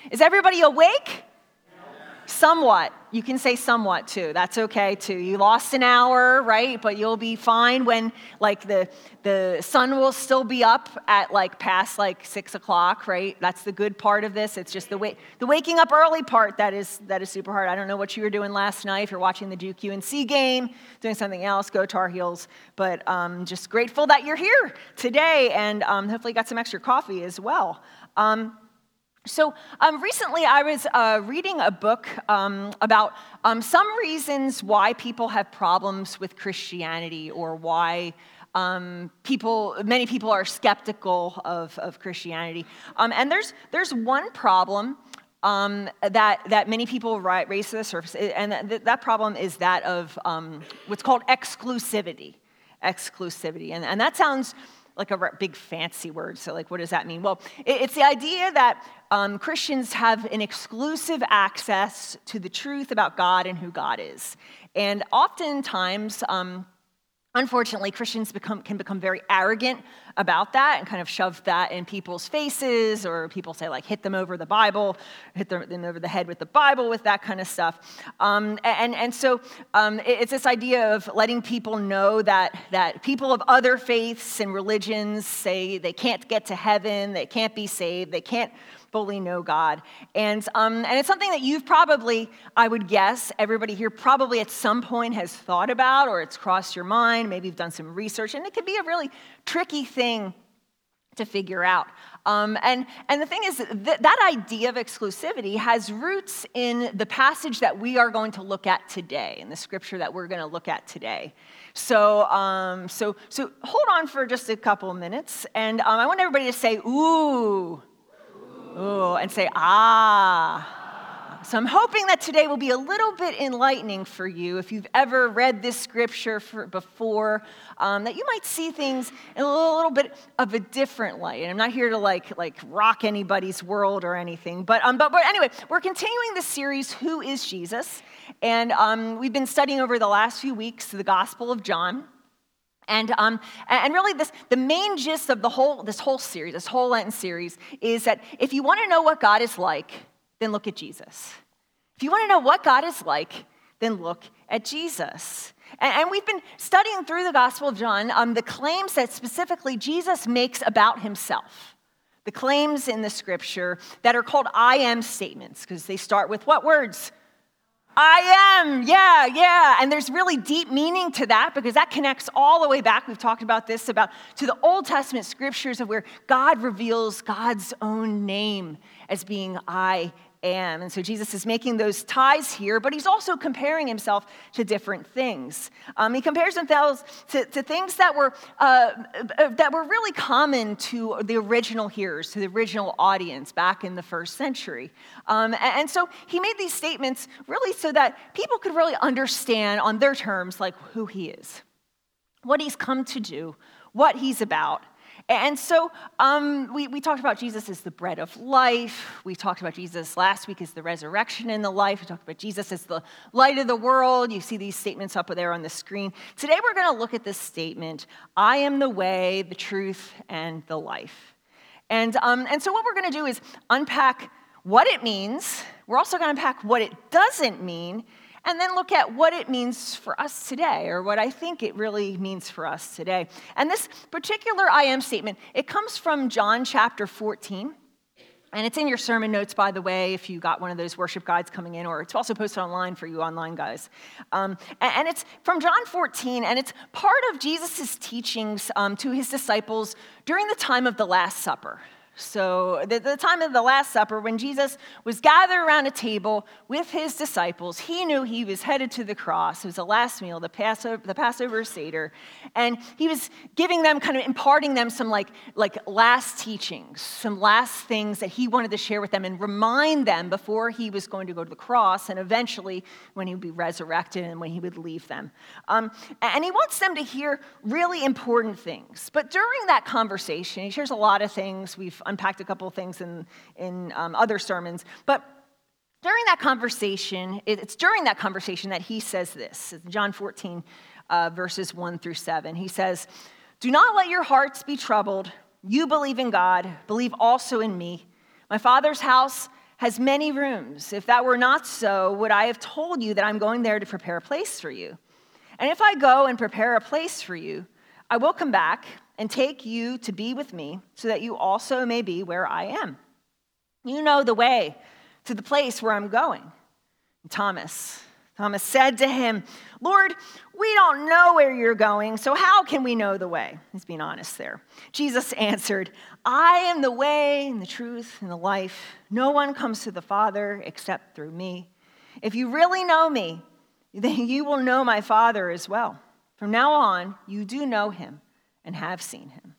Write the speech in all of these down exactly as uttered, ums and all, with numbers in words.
Is everybody awake? Somewhat. You can say somewhat too. That's okay too. You lost an hour, right? But you'll be fine when like the the sun will still be up at like past like six o'clock, right? That's the good part of this. It's just the wait the waking up early part that is that is super hard. I don't know what you were doing last night. If you're watching the Duke U N C game, doing something else, go Tar Heels. But um, just grateful that you're here today, and um, hopefully got some extra coffee as well. Um, So um, recently I was uh, reading a book um, about um, some reasons why people have problems with Christianity, or why um, people, many people are skeptical of, of Christianity. Um, and there's there's one problem um, that that many people raise to the surface, and that, that problem is that of um, what's called exclusivity. Exclusivity, and, and that sounds like a big fancy word. So like, what does that mean? Well, it's the idea that um, Christians have an exclusive access to the truth about God and who God is. And oftentimes, um, unfortunately, Christians become can become very arrogant about that and kind of shove that in people's faces, or people say like, hit them over the Bible, hit them over the head with the Bible, with that kind of stuff. Um, and, and so um, it's this idea of letting people know that, that people of other faiths and religions say they can't get to heaven, they can't be saved, they can't fully know God. And um, and it's something that you've probably, I would guess, everybody here probably at some point has thought about, or it's crossed your mind. Maybe you've done some research, and it can be a really tricky thing to figure out. Um, and, and the thing is, that, that idea of exclusivity has roots in the passage that we are going to look at today, in the scripture that we're going to look at today. So, um, so, so hold on for just a couple of minutes, and um, I want everybody to say, ooh, ooh, and say, ah. So I'm hoping that today will be a little bit enlightening for you. If you've ever read this scripture for, before, um, that you might see things in a little, little bit of a different light. And I'm not here to like like rock anybody's world or anything. But um, but, but anyway, we're continuing the series, Who is Jesus? And um, we've been studying over the last few weeks the Gospel of John. And um, and really, this the main gist of the whole this whole series, this whole Lenten series, is that if you want to know what God is like, then look at Jesus. If you want to know what God is like, then look at Jesus. And, and we've been studying through the Gospel of John um, the claims that specifically Jesus makes about himself. The claims in the scripture that are called I am statements, because they start with what words? I am, yeah, yeah. And there's really deep meaning to that, because that connects all the way back, we've talked about this, about to the Old Testament scriptures of where God reveals God's own name as being I am. And so Jesus is making those ties here, but he's also comparing himself to different things. Um, he compares himself to, to things that were uh, that were really common to the original hearers, to the original audience back in the first century. Um, and, and so he made these statements really so that people could really understand on their terms like who he is, what he's come to do, what he's about. And so um, we, we talked about Jesus as the bread of life. We talked about Jesus last week as the resurrection and the life. We talked about Jesus as the light of the world. You see these statements up there on the screen. Today we're going to look at this statement, I am the way, the truth, and the life. And, um, and so what we're going to do is unpack what it means. We're also going to unpack what it doesn't mean, and then look at what it means for us today, or what I think it really means for us today. And this particular I am statement, it comes from John chapter fourteen. And it's in your sermon notes, by the way, if you got one of those worship guides coming in, or it's also posted online for you online guys. Um, and, and it's from John fourteen, and it's part of Jesus' teachings um, to his disciples during the time of the Last Supper. So the, the time of the Last Supper, when Jesus was gathered around a table with his disciples, he knew he was headed to the cross. It was the last meal, the Passover, the Passover Seder. And he was giving them, kind of imparting them some like, like last teachings, some last things that he wanted to share with them and remind them before he was going to go to the cross, and eventually when he would be resurrected and when he would leave them. Um, and he wants them to hear really important things. But during that conversation, he shares a lot of things. We've unpacked a couple of things in, in um, other sermons. But during that conversation, it's during that conversation that he says this. It's John fourteen, uh, verses one through seven. He says, do not let your hearts be troubled. You believe in God. Believe also in me. My Father's house has many rooms. If that were not so, would I have told you that I'm going there to prepare a place for you? And if I go and prepare a place for you, I will come back and take you to be with me, so that you also may be where I am. You know the way to the place where I'm going." And Thomas, Thomas said to him, "Lord, we don't know where you're going, so how can we know the way?" He's being honest there. Jesus answered, "I am the way and the truth and the life. No one comes to the Father except through me. If you really know me, then you will know my Father as well. From now on, you do know him and have seen him."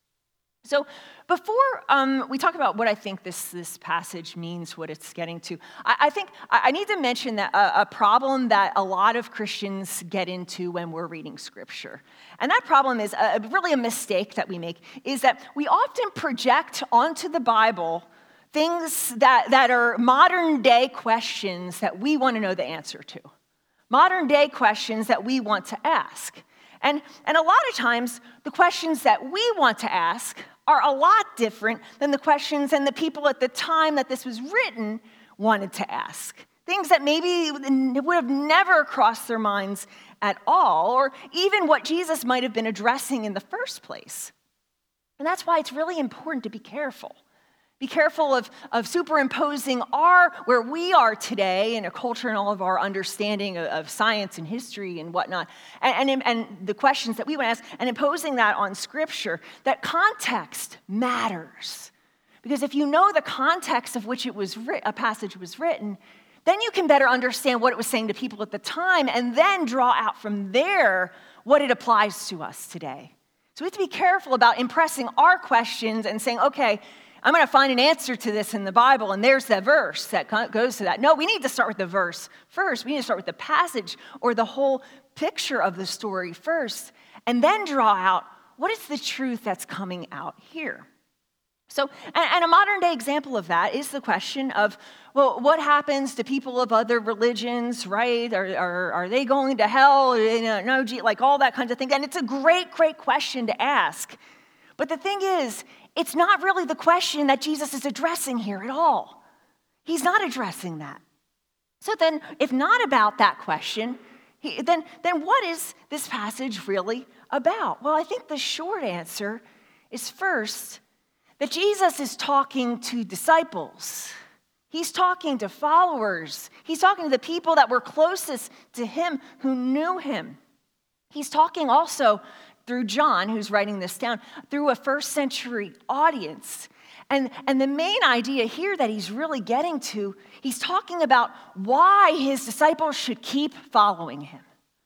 So before um, we talk about what I think this, this passage means, what it's getting to, I, I think I need to mention that a, a problem that a lot of Christians get into when we're reading Scripture. And that problem is a, really a mistake that we make, is that we often project onto the Bible things that, that are modern day questions that we want to know the answer to. Modern day questions that we want to ask. And, and a lot of times, the questions that we want to ask are a lot different than the questions and the people at the time that this was written wanted to ask. Things that maybe would have never crossed their minds at all, or even what Jesus might have been addressing in the first place. And that's why it's really important to be careful. Be careful of, of superimposing our, where we are today in a culture and all of our understanding of, of science and history and whatnot, and, and, and the questions that we want to ask, and imposing that on Scripture. That context matters. Because if you know the context of which it was writ- a passage was written, then you can better understand what it was saying to people at the time, and then draw out from there what it applies to us today. So we have to be careful about impressing our questions and saying, okay, I'm going to find an answer to this in the Bible, and there's that verse that goes to that. No, we need to start with the verse first. We need to start with the passage or the whole picture of the story first, and then draw out what is the truth that's coming out here. So, and, and a modern day example of that is the question of, well, what happens to people of other religions, right? Are, are, are they going to hell? You know, no, like all that kind of thing. And it's a great, great question to ask. But the thing is, it's not really the question that Jesus is addressing here at all. He's not addressing that. So then, if not about that question, he, then, then what is this passage really about? Well, I think the short answer is first, that Jesus is talking to disciples. He's talking to followers. He's talking to the people that were closest to him, who knew him. He's talking also through John, who's writing this down, through a first century audience. And, and the main idea here that he's really getting to, he's talking about why his disciples should keep following him.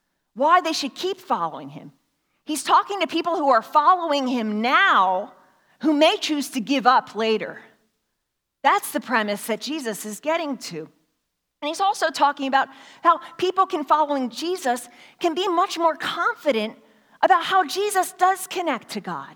Why they should keep following him. He's talking to people who are following him now, who may choose to give up later. That's the premise that Jesus is getting to. And he's also talking about how people can following Jesus can be much more confident about how Jesus does connect to God.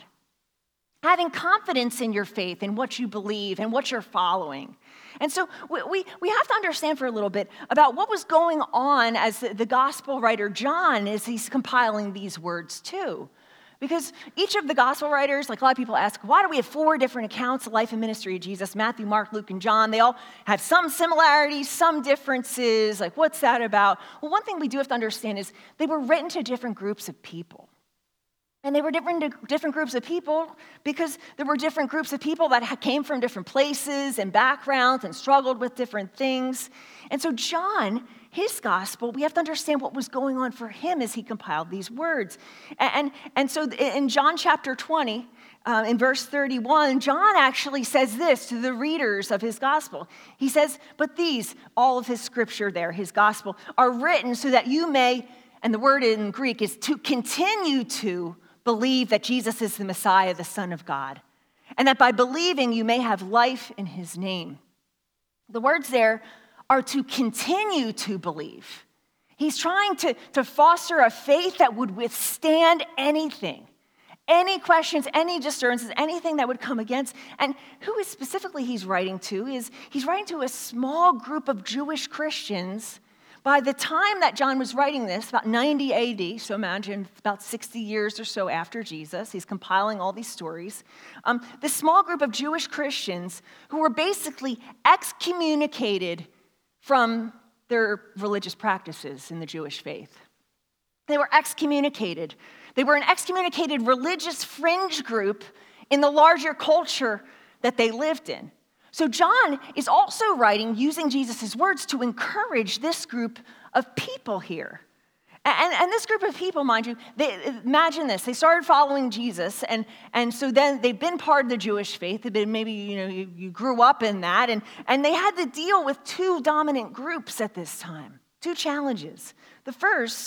Having confidence in your faith, in what you believe, and what you're following. And so we, we, we have to understand for a little bit about what was going on as the, the gospel writer John, as he's compiling these words too. Because each of the gospel writers, like a lot of people ask, why do we have four different accounts of life and ministry of Jesus? Matthew, Mark, Luke, and John. They all have some similarities, some differences. Like, what's that about? Well, one thing we do have to understand is they were written to different groups of people. And they were different, different groups of people because there were different groups of people that came from different places and backgrounds and struggled with different things. And so John, his gospel, we have to understand what was going on for him as he compiled these words. And, and, and so in John chapter twenty, uh, in verse thirty-one, John actually says this to the readers of his gospel. He says, but these, all of his scripture there, his gospel, are written so that you may, and the word in Greek is to continue to believe that Jesus is the Messiah, the Son of God, and that by believing you may have life in his name. The words there are to continue to believe. He's trying to, to foster a faith that would withstand anything, any questions, any disturbances, anything that would come against. And who is specifically he's writing to is he's writing to a small group of Jewish Christians, By the time that John was writing this, about ninety A D, so imagine about sixty years or so after Jesus, he's compiling all these stories, um, this small group of Jewish Christians who were basically excommunicated from their religious practices in the Jewish faith. They were excommunicated. They were an excommunicated religious fringe group in the larger culture that they lived in. So John is also writing using Jesus' words to encourage this group of people here. And, and this group of people, mind you, they, imagine this. They started following Jesus, and, and so then they've been part of the Jewish faith. They've been, maybe you know you, you grew up in that, and, and they had to deal with two dominant groups at this time, two challenges. The first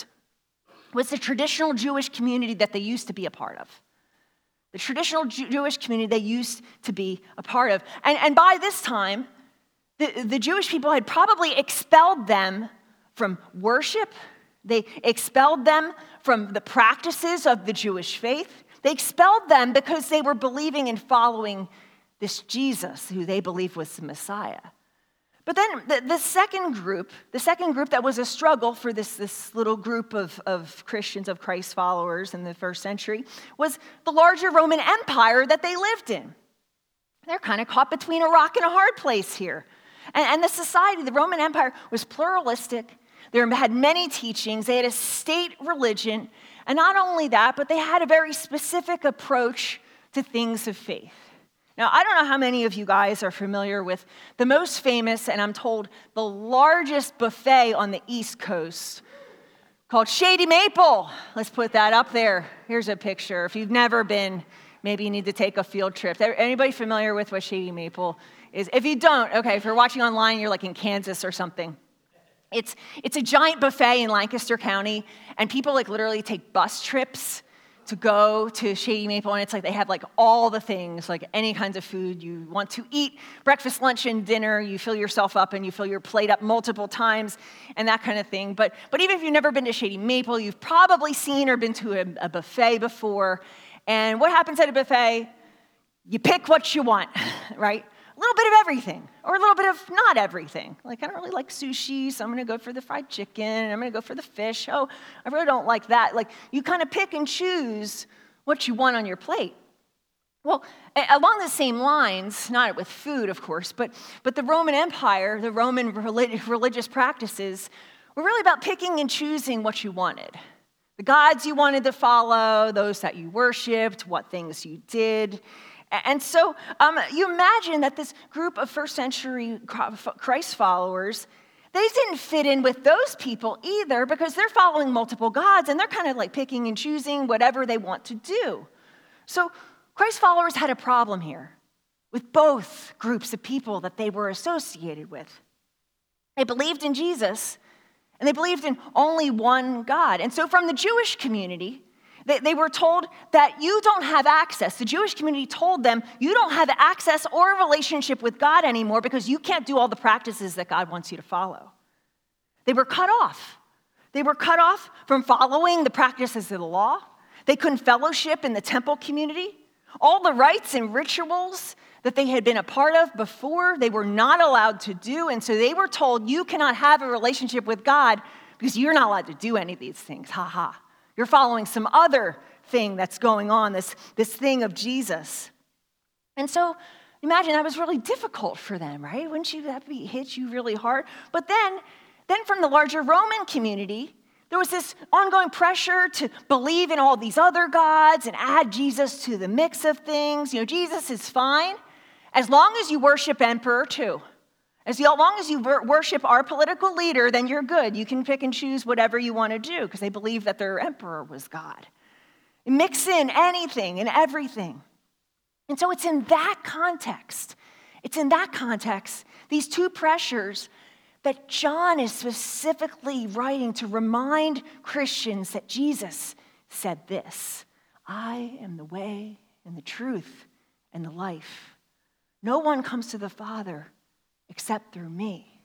was the traditional Jewish community that they used to be a part of. The traditional Jew- Jewish community they used to be a part of. And, and by this time, the, the Jewish people had probably expelled them from worship. They expelled them from the practices of the Jewish faith. They expelled them because they were believing and following this Jesus, who they believed was the Messiah. But then the, the second group, the second group that was a struggle for this, this little group of, of Christians, of Christ followers in the first century, was the larger Roman Empire that they lived in. They're kind of caught between a rock and a hard place here. And, and the society, the Roman Empire, was pluralistic. They had many teachings. They had a state religion. And not only that, but they had a very specific approach to things of faith. Now, I don't know how many of you guys are familiar with the most famous, and I'm told the largest buffet on the East Coast called Shady Maple. Let's put that up there. Here's a picture. If you've never been, maybe you need to take a field trip. Anybody familiar with what Shady Maple is? If you don't, okay, if you're watching online, you're like in Kansas or something. It's, it's a giant buffet in Lancaster County, and people like literally take bus trips to go to Shady Maple, and it's like they have like all the things, like any kinds of food you want to eat, breakfast, lunch, and dinner. You fill yourself up and you fill your plate up multiple times and that kind of thing. But but even if you've never been to Shady Maple, you've probably seen or been to a, a buffet before. And what happens at a buffet? You pick what you want, right? A little bit of everything, or a little bit of not everything. Like, I don't really like sushi, so I'm going to go for the fried chicken. I'm going to go for the fish. Oh, I really don't like that. Like, you kind of pick and choose what you want on your plate. Well, along the same lines, not with food, of course, but, but the Roman Empire, the Roman relig- religious practices were really about picking and choosing what you wanted. The gods you wanted to follow, those that you worshiped, what things you did. And so um, you imagine that this group of first century Christ followers, they didn't fit in with those people either because they're following multiple gods and they're kind of like picking and choosing whatever they want to do. So Christ followers had a problem here with both groups of people that they were associated with. They believed in Jesus and they believed in only one God. And so from the Jewish community, They, they were told that you don't have access. The Jewish community told them you don't have access or a relationship with God anymore because you can't do all the practices that God wants you to follow. They were cut off. They were cut off from following the practices of the law. They couldn't fellowship in the temple community. All the rites and rituals that they had been a part of before, they were not allowed to do. And so they were told you cannot have a relationship with God because you're not allowed to do any of these things. Ha ha. You're following some other thing that's going on, this, this thing of Jesus. And so imagine that was really difficult for them, right? Wouldn't you that be hit you really hard? But then, then from the larger Roman community, there was this ongoing pressure to believe in all these other gods and add Jesus to the mix of things. You know, Jesus is fine as long as you worship emperor too. As long as you worship our political leader, then you're good. You can pick and choose whatever you want to do because they believe that their emperor was God. Mix in anything and everything. And so it's in that context, it's in that context, these two pressures that John is specifically writing to remind Christians that Jesus said this: I am the way and the truth and the life. No one comes to the Father except through me.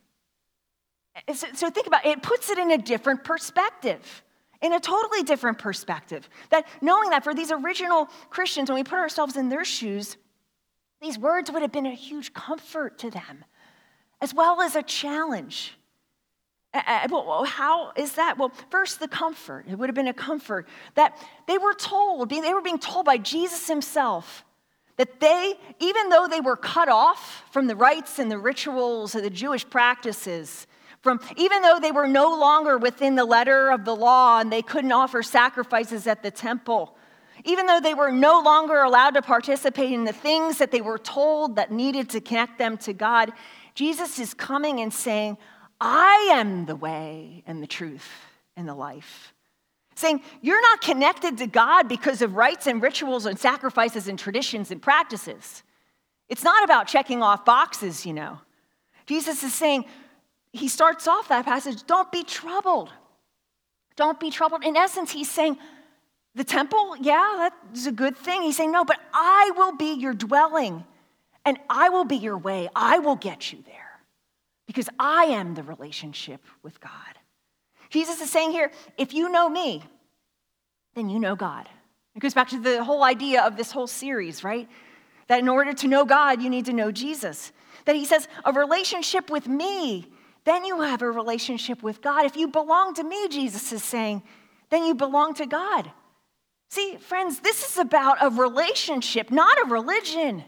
So, so think about it. It puts it in a different perspective, in a totally different perspective. That knowing that for these original Christians, when we put ourselves in their shoes, these words would have been a huge comfort to them, as well as a challenge. Uh, well, how is that? Well, first, the comfort. It would have been a comfort that they were told, they were being told by Jesus himself that they, even though they were cut off from the rites and the rituals of the Jewish practices, from even though they were no longer within the letter of the law and they couldn't offer sacrifices at the temple, even though they were no longer allowed to participate in the things that they were told that needed to connect them to God, Jesus is coming and saying, I am the way and the truth and the life. Saying, you're not connected to God because of rites and rituals and sacrifices and traditions and practices. It's not about checking off boxes, you know. Jesus is saying, he starts off that passage, don't be troubled. Don't be troubled. In essence, he's saying, the temple, yeah, that's a good thing. He's saying, no, but I will be your dwelling and I will be your way. I will get you there. Because I am the relationship with God. Jesus is saying here, if you know me, then you know God. It goes back to the whole idea of this whole series, right? That in order to know God, you need to know Jesus. That he says, a relationship with me, then you have a relationship with God. If you belong to me, Jesus is saying, then you belong to God. See, friends, this is about a relationship, not a religion.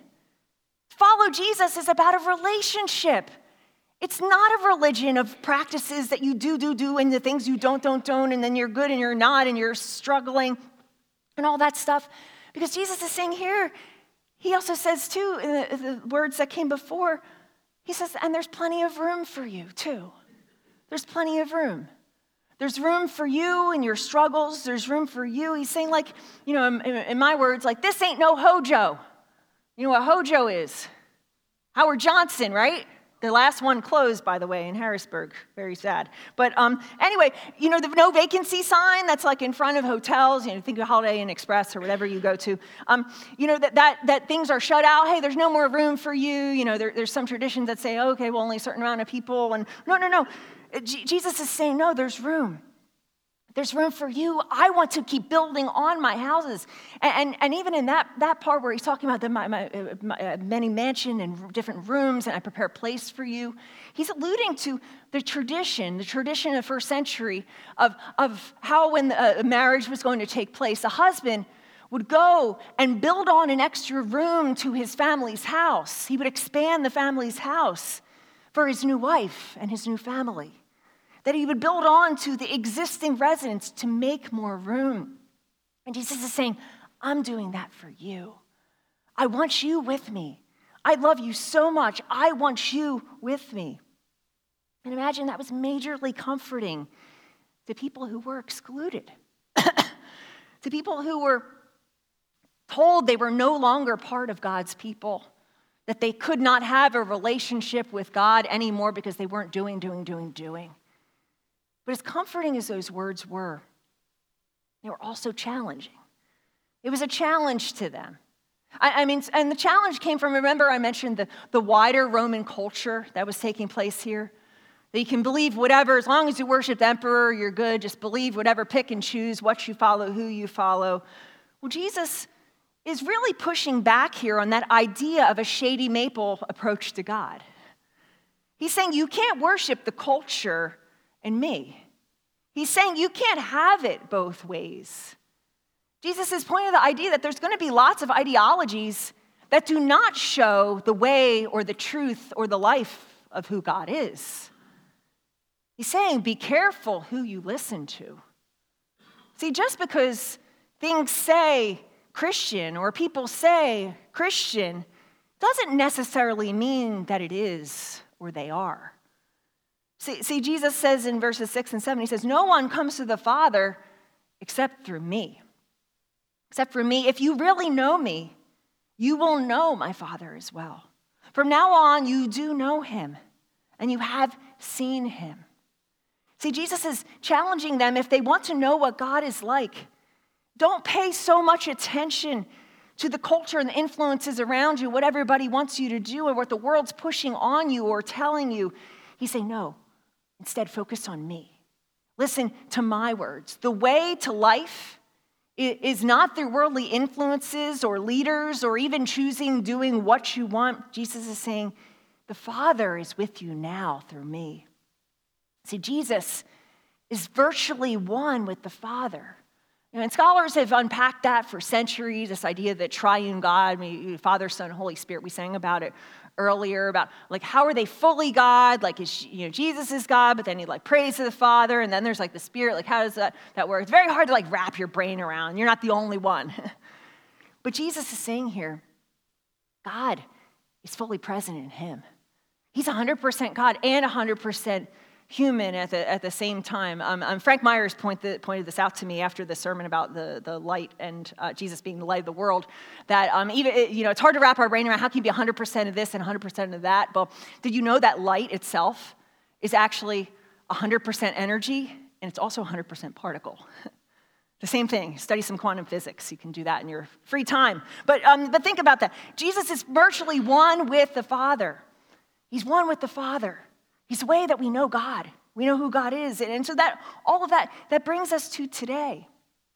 Follow Jesus is about a relationship. It's not a religion of practices that you do, do, do, and the things you don't, don't, don't, and then you're good and you're not, and you're struggling, and all that stuff. Because Jesus is saying here, he also says too, in the, the words that came before, he says, and there's plenty of room for you too. There's plenty of room. There's room for you and your struggles. There's room for you. He's saying like, you know, in, in my words, like this ain't no Hojo. You know what Hojo is? Howard Johnson, right? The last one closed, by the way, in Harrisburg. Very sad. But um, anyway, you know, the no vacancy sign that's like in front of hotels, you know, think of Holiday Inn Express or whatever you go to. Um, you know, that, that that things are shut out. Hey, there's no more room for you. You know, there, there's some traditions that say, okay, well, only a certain amount of people. And no, no, no. G- Jesus is saying, no, there's room. There's room for you. I want to keep building on my houses. And, and, and even in that, that part where he's talking about the, my, my, my, uh, many mansion and different rooms, and I prepare a place for you, he's alluding to the tradition, the tradition of the first century of, of how when the, uh, marriage was going to take place, a husband would go and build on an extra room to his family's house. He would expand the family's house for his new wife and his new family. That he would build on to the existing residence to make more room. And Jesus is saying, I'm doing that for you. I want you with me. I love you so much. I want you with me. And imagine that was majorly comforting to people who were excluded, to people who were told they were no longer part of God's people, that they could not have a relationship with God anymore because they weren't doing, doing, doing, doing. But as comforting as those words were, they were also challenging. It was a challenge to them. I, I mean, and the challenge came from, remember I mentioned the, the wider Roman culture that was taking place here? That you can believe whatever, as long as you worship the emperor, you're good. Just believe whatever, pick and choose what you follow, who you follow. Well, Jesus is really pushing back here on that idea of a shady maple approach to God. He's saying you can't worship the culture and me. He's saying you can't have it both ways. Jesus is pointing to the idea that there's going to be lots of ideologies that do not show the way or the truth or the life of who God is. He's saying be careful who you listen to. See, just because things say Christian or people say Christian doesn't necessarily mean that it is or they are. See, see, Jesus says in verses six and seven, he says, no one comes to the Father except through me. Except through me. If you really know me, you will know my Father as well. From now on, you do know him, and you have seen him. See, Jesus is challenging them if they want to know what God is like. Don't pay so much attention to the culture and the influences around you, what everybody wants you to do, or what the world's pushing on you or telling you. He's saying, no. Instead, focus on me. Listen to my words. The way to life is not through worldly influences or leaders or even choosing doing what you want. Jesus is saying, the Father is with you now through me. See, Jesus is virtually one with the Father. You know, and scholars have unpacked that for centuries, this idea that triune God, I mean, Father, Son, Holy Spirit, we sang about it earlier, about like how are they fully God? Like, is, you know, Jesus is God, but then he like prays to the Father, and then there's like the Spirit. Like, how does that, that work? It's very hard to like wrap your brain around. You're not the only one. But Jesus is saying here, God is fully present in him. He's one hundred percent God and one hundred percent human at the at the same time. Um, um, Frank Myers point the, pointed this out to me after the sermon about the, the light and uh, Jesus being the light of the world, that um, even it, you know it's hard to wrap our brain around how can you be one hundred percent of this and one hundred percent of that. But did you know that light itself is actually one hundred percent energy and it's also one hundred percent particle? The same thing. Study some quantum physics. You can do that in your free time. But um, but think about that. Jesus is virtually one with the Father. He's one with the Father. He's the way that we know God. We know who God is. And, and so that all of that, that brings us to today.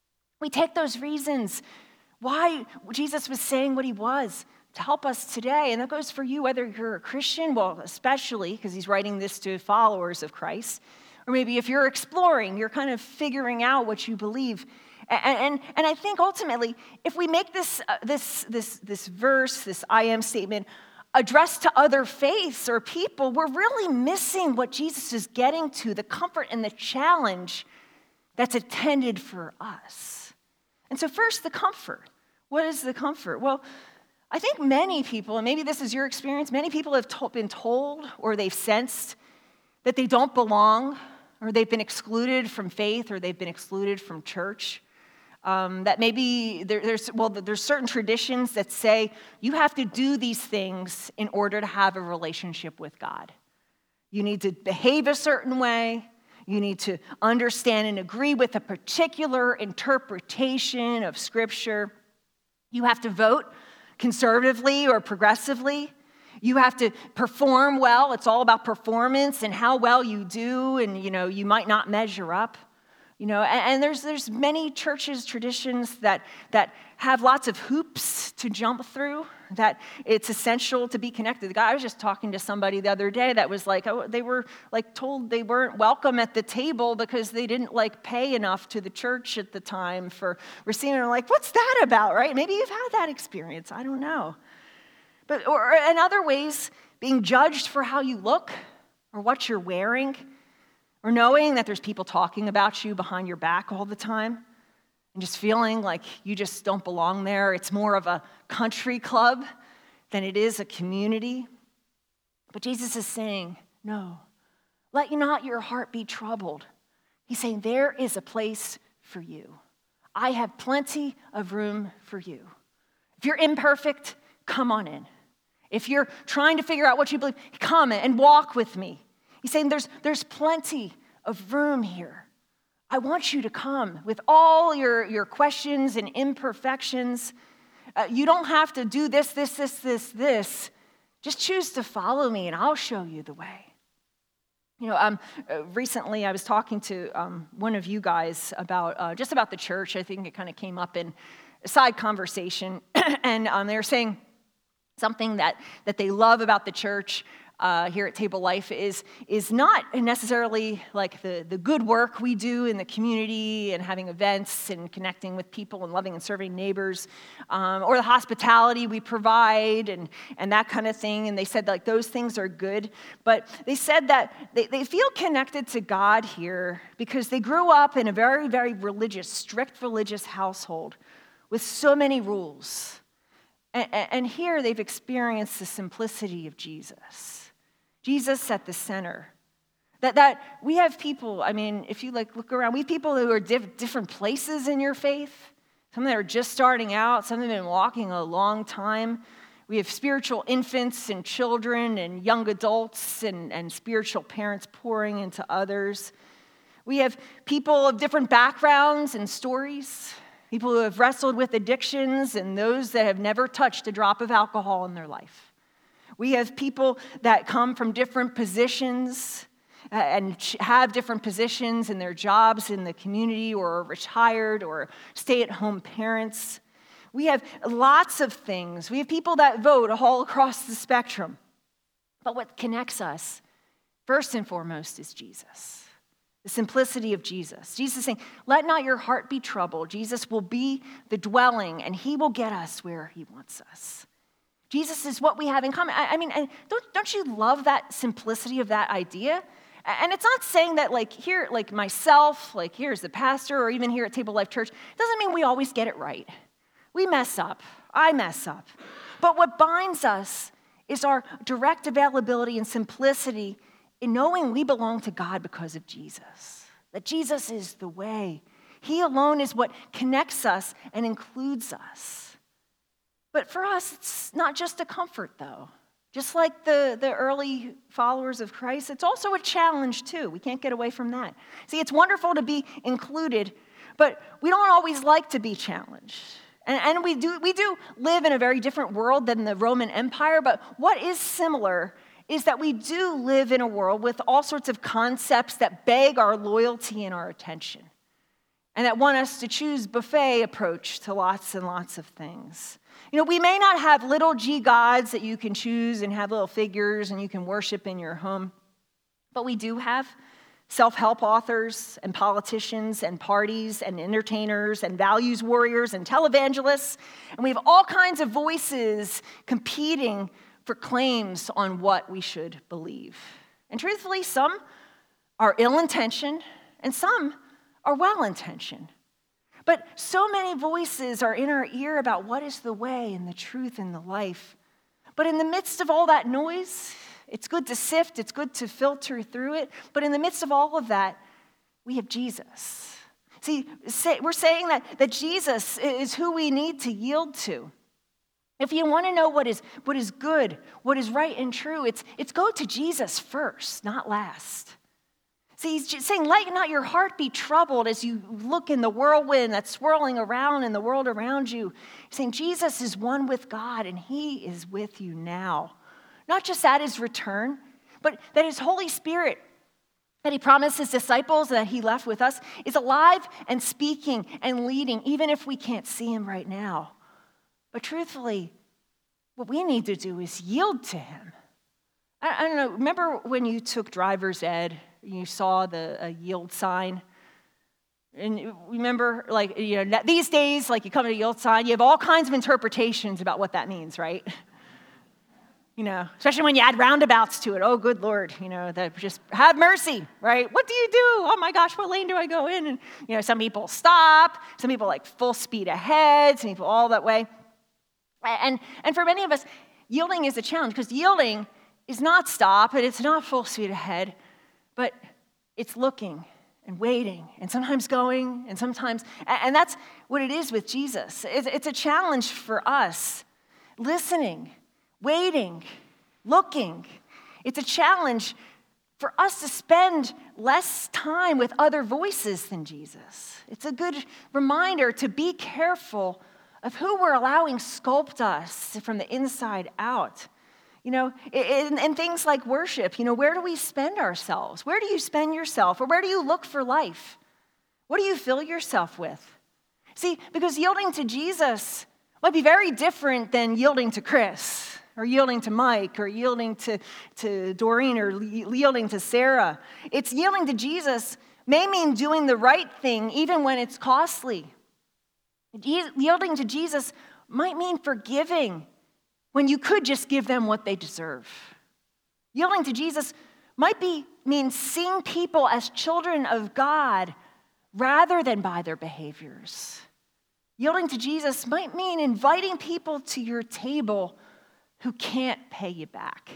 We take those reasons why Jesus was saying what he was to help us today. And that goes for you, whether you're a Christian, well, especially because he's writing this to followers of Christ. Or maybe if you're exploring, you're kind of figuring out what you believe. And, and, and I think ultimately, if we make this, uh, this, this, this verse, this I am statement, addressed to other faiths or people, we're really missing what Jesus is getting to, the comfort and the challenge that's intended for us. And so first, the comfort. What is the comfort? Well, I think many people, and maybe this is your experience, many people have to- been told or they've sensed that they don't belong, or they've been excluded from faith, or they've been excluded from church. Um, that maybe there, there's, well, there's certain traditions that say you have to do these things in order to have a relationship with God. You need to behave a certain way. You need to understand and agree with a particular interpretation of Scripture. You have to vote conservatively or progressively. You have to perform well. It's all about performance and how well you do, and you know, you might not measure up. You know, and, and there's there's many churches, traditions that that have lots of hoops to jump through, that it's essential to be connected. I was just talking to somebody the other day that was like, oh, they were like told they weren't welcome at the table because they didn't like pay enough to the church at the time for receiving. And I'm like, what's that about, right? Maybe you've had that experience. I don't know. But or in other ways, being judged for how you look or what you're wearing, or knowing that there's people talking about you behind your back all the time, and just feeling like you just don't belong there. It's more of a country club than it is a community. But Jesus is saying, no, let not your heart be troubled. He's saying there is a place for you. I have plenty of room for you. If you're imperfect, come on in. If you're trying to figure out what you believe, come and walk with me. He's saying there's, there's plenty of room here. I want you to come with all your, your questions and imperfections. Uh, you don't have to do this, this, this, this, this. Just choose to follow me and I'll show you the way. You know, um, uh, recently I was talking to um, one of you guys about uh, just about the church. I think it kind of came up in a side conversation. and um, they were saying something that, that they love about the church uh, here at Table Life is, is not necessarily like the, the good work we do in the community and having events and connecting with people and loving and serving neighbors, um, or the hospitality we provide and, and that kind of thing. And they said like those things are good. But they said that they, they feel connected to God here because they grew up in a very, very religious, strict religious household with so many rules. And, and here they've experienced the simplicity of Jesus. Jesus at the center. That that we have people, I mean, if you like look around, we have people who are diff- different places in your faith. Some that are just starting out, some have been walking a long time. We have spiritual infants and children and young adults and, and spiritual parents pouring into others. We have people of different backgrounds and stories. People who have wrestled with addictions and those that have never touched a drop of alcohol in their life. We have people that come from different positions uh, and have different positions in their jobs in the community, or are retired or stay-at-home parents. We have lots of things. We have people that vote all across the spectrum. But what connects us First and foremost is Jesus. The simplicity of Jesus. Jesus saying, let not your heart be troubled. Jesus will be the dwelling, and he will get us where he wants us. Jesus is what we have in common. I, I mean, and don't, don't you love that simplicity of that idea? And it's not saying that, like, here, like myself, like here's the pastor, or even here at Table Life Church, it doesn't mean we always get it right. We mess up. I mess up. But what binds us is our direct availability and simplicity in knowing we belong to God because of Jesus. That Jesus is the way. He alone is what connects us and includes us. But for us, it's not just a comfort, though. Just like the, the early followers of Christ, it's also a challenge, too. We can't get away from that. See, it's wonderful to be included, but we don't always like to be challenged. And, and we do, we do live in a very different world than the Roman Empire, but what is similar is that we do live in a world with all sorts of concepts that beg our loyalty and our attention, and that want us to choose buffet approach to lots and lots of things. You know, we may not have little g gods that you can choose and have little figures and you can worship in your home, but we do have self-help authors and politicians and parties and entertainers and values warriors and televangelists, and we have all kinds of voices competing for claims on what we should believe. And truthfully, some are ill-intentioned and some are well-intentioned. But so many voices are in our ear about what is the way and the truth and the life. But in the midst of all that noise, it's good to sift, it's good to filter through it. But in the midst of all of that, we have Jesus. See, we're saying that, that Jesus is who we need to yield to. If you want to know what is, what is good, what is right and true, it's, it's go to Jesus first, not last. See, he's just saying, let not your heart be troubled as you look in the whirlwind that's swirling around in the world around you. He's saying Jesus is one with God, and he is with you now. Not just at his return, but that his Holy Spirit that he promised his disciples that he left with us is alive and speaking and leading, even if we can't see him right now. But truthfully, what we need to do is yield to him. I, I don't know, remember when you took driver's ed, you saw the a yield sign? And remember, like, you know, these days, like, you come to a yield sign, you have all kinds of interpretations about what that means, right? You know, especially when you add roundabouts to it. Oh, good Lord, you know, that just have mercy, right? What do you do? Oh my gosh, what lane do I go in? And, you know, some people stop, some people like full speed ahead, some people all that way. And, and for many of us, yielding is a challenge because yielding is not stop and it's not full speed ahead, but it's looking and waiting and sometimes going and sometimes, and that's what it is with Jesus. It's, it's a challenge for us, listening, waiting, looking. It's a challenge for us to spend less time with other voices than Jesus. It's a good reminder to be careful of who we're allowing sculpt us from the inside out. You know, in, in things like worship, you know, where do we spend ourselves? Where do you spend yourself? Or where do you look for life? What do you fill yourself with? See, because yielding to Jesus might be very different than yielding to Chris, or yielding to Mike, or yielding to, to Doreen, or yielding to Sarah. It's yielding to Jesus may mean doing the right thing even when it's costly. Yielding to Jesus might mean forgiving when you could just give them what they deserve. Yielding to Jesus might be mean seeing people as children of God rather than by their behaviors. Yielding to Jesus might mean inviting people to your table who can't pay you back.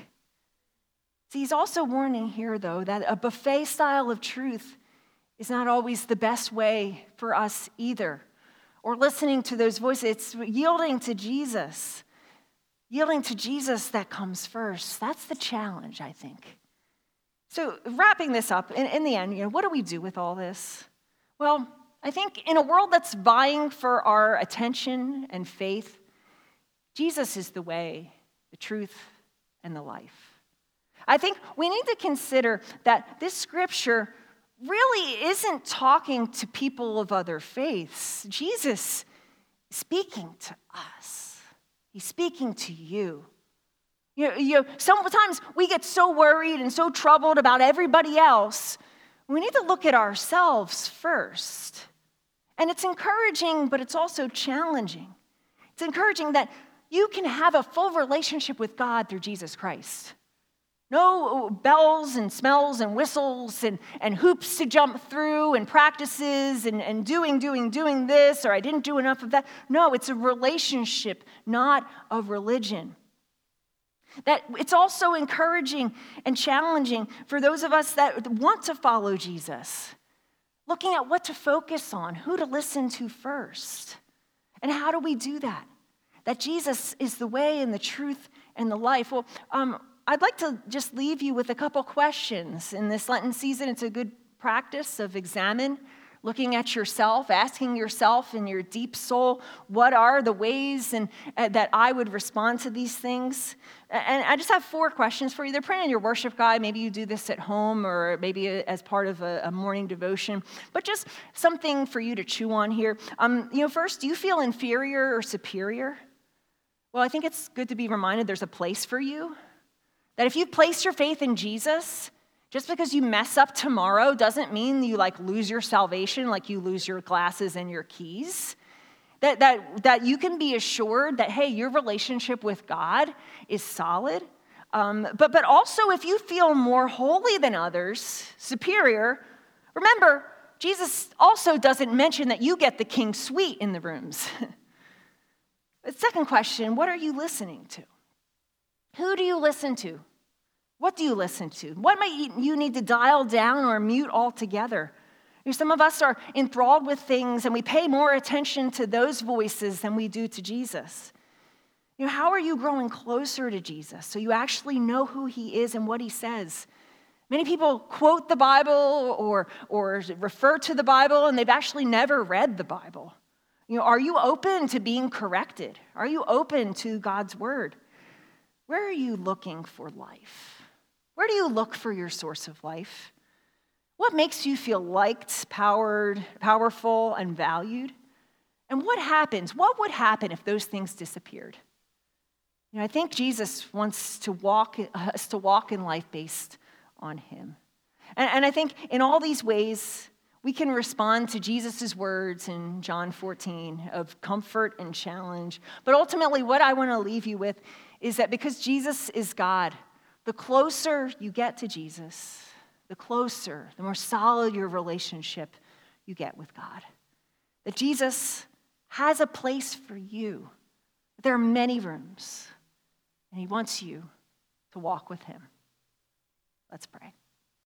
See, he's also warning here, though, that a buffet style of truth is not always the best way for us either. Or listening to those voices, it's yielding to Jesus. Yielding to Jesus that comes first. That's the challenge, I think. So wrapping this up, in, in the end, you know, what do we do with all this? Well, I think in a world that's vying for our attention and faith, Jesus is the way, the truth, and the life. I think we need to consider that this scripture really isn't talking to people of other faiths. Jesus is speaking to us. He's speaking to you. You know, you know, sometimes we get so worried and so troubled about everybody else. We need to look at ourselves first. And it's encouraging, but it's also challenging. It's encouraging that you can have a full relationship with God through Jesus Christ. No bells and smells and whistles and, and hoops to jump through and practices and, and doing, doing, doing this, or I didn't do enough of that. No, it's a relationship, not a religion. That it's also encouraging and challenging for those of us that want to follow Jesus, looking at what to focus on, who to listen to first. And how do we do that? That Jesus is the way and the truth and the life. Well, um, I'd like to just leave you with a couple questions. In this Lenten season, it's a good practice of examine, looking at yourself, asking yourself in your deep soul, what are the ways and, uh, that I would respond to these things? And I just have four questions for you. They're printed in your worship guide. Maybe you do this at home or maybe as part of a, a morning devotion. But just something for you to chew on here. Um, you know, first, do you feel inferior or superior? Well, I think it's good to be reminded there's a place for you. That if you place your faith in Jesus, just because you mess up tomorrow doesn't mean you like lose your salvation, like you lose your glasses and your keys. That, that, that you can be assured that, hey, your relationship with God is solid. Um, but, but also, if you feel more holy than others, superior, remember, Jesus also doesn't mention that you get the king suite in the rooms. The second question, what are you listening to? Who do you listen to? What do you listen to? What might you need to dial down or mute altogether? You know, some of us are enthralled with things and we pay more attention to those voices than we do to Jesus. You know, how are you growing closer to Jesus so you actually know who he is and what he says? Many people quote the Bible or, or refer to the Bible and they've actually never read the Bible. You know, are you open to being corrected? Are you open to God's word? Where are you looking for life? Where do you look for your source of life? What makes you feel liked, powered, powerful, and valued? And what happens? What would happen if those things disappeared? You know, I think Jesus wants to walk us to walk in life based on him. And, and I think in all these ways, we can respond to Jesus' words in John fourteen of comfort and challenge. But ultimately, what I want to leave you with is that because Jesus is God, the closer you get to Jesus, the closer, the more solid your relationship you get with God. That Jesus has a place for you. There are many rooms, and he wants you to walk with him. Let's pray.